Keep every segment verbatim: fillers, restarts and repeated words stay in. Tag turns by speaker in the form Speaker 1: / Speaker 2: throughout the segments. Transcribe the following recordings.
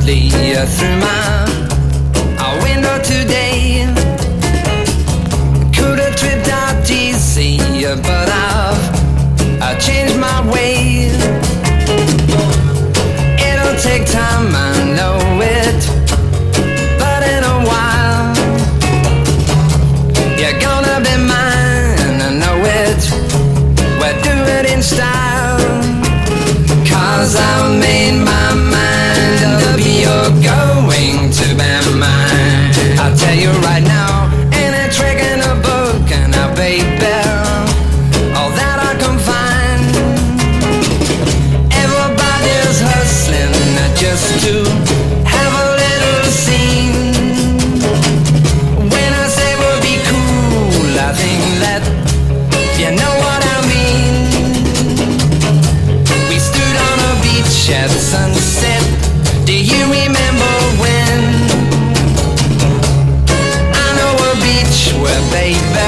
Speaker 1: softly through my window today. Could have tripped out D C, but I've I changed my ways. It'll take time, I know it, but in a while you're gonna be mine, I know it. We'll do it in style, 'cause I've made my mind up, you're going to be mine. I'll tell you right now, ain't a trick in a book, and I baby, all that I can find. Everybody's hustling just to have a little scene. When I say we'll be cool, I think that you know what I mean. We stood on a beach at sunset. Do you remember when? I know a beach where, baby,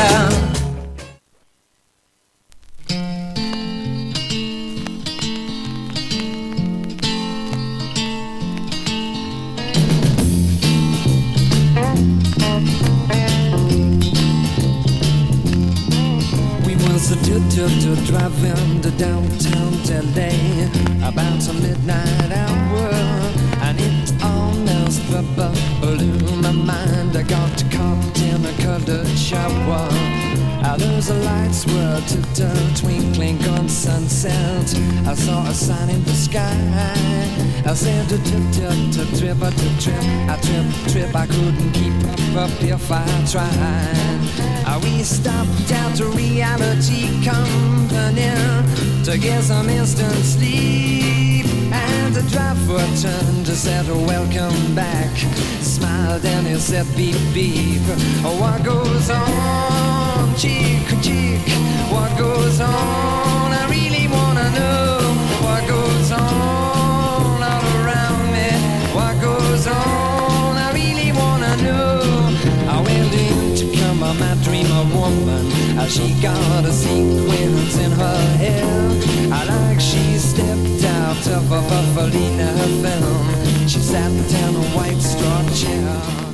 Speaker 1: driving to downtown L A about a midnight hour, and it almost blew my mind. I got caught in a colored shower. Others lights were to twinkling on sunset. I saw a sign in the sky. I said to trip, trip, to trip, to trip. I trip, trip. I couldn't keep up, up if I tried. Uh, we stopped at a reality company to get some instant sleep, and the driver turned and said, "Welcome back." Smiled and he said, "Beep beep." What goes on, cheek cheek? What goes on? I really wanna know what goes on all around me. What goes on? I really wanna know. I went into come on my dream of woman. Uh, she got a sequence in her hair, I like she stepped out of a Fellini film. She sat down a white straw chair.